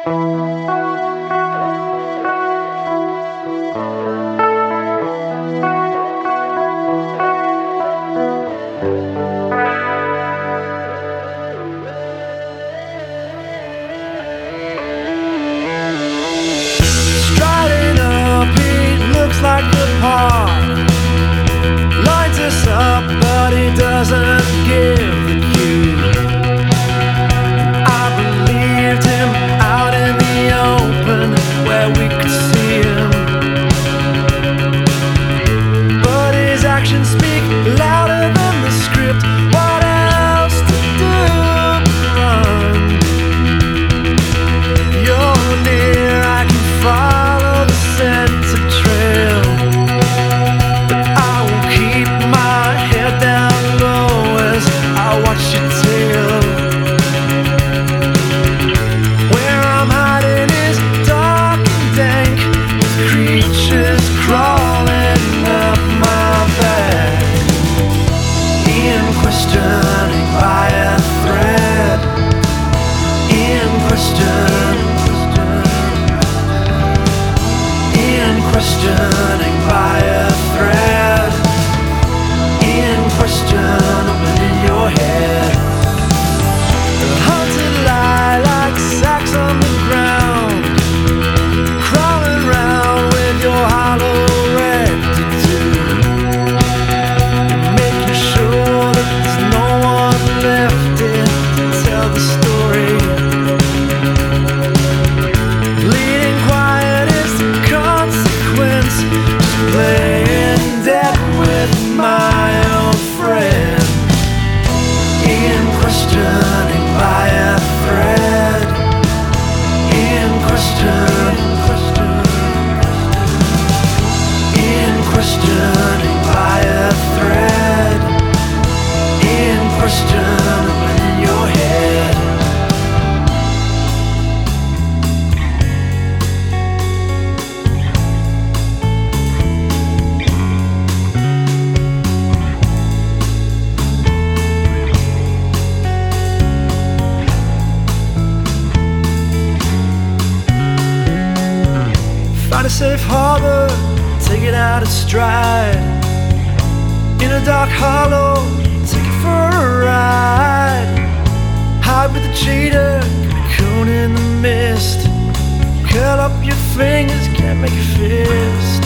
Striding up, he looks like the part. Lines us up, but he doesn't give the cue. I believed him out in the open where we could see him, but his actions speak louder than the script. What else to do but run? You're near, I can follow the scented trail, but I will keep my head down low as I watch your tail. Where I'm hiding is dark and dank, with creatures crawling up my back. In questioning by a thread. In questioning by a thread. In question, opening your head. The haunted lie like sacks on the ground, crawling round with your hollow rectitude, making sure that there's no one left here to tell the story. Bleeding quiet is the consequence, just playing dead with my old friend. In questioning by a thread. In questioning by a thread. In question, opening your head. Find a safe harbor, take it out of stride. In a dark hollow, take it for a ride. Hide with the cheetah, cocoon in the mist. Curl up your fingers, can't make a fist.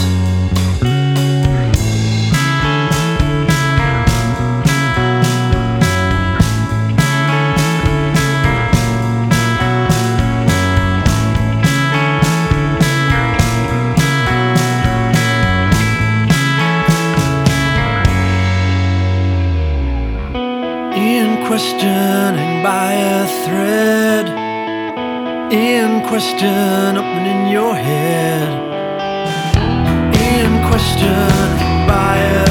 In questioning by a thread. In question, opening your head. In questioning by a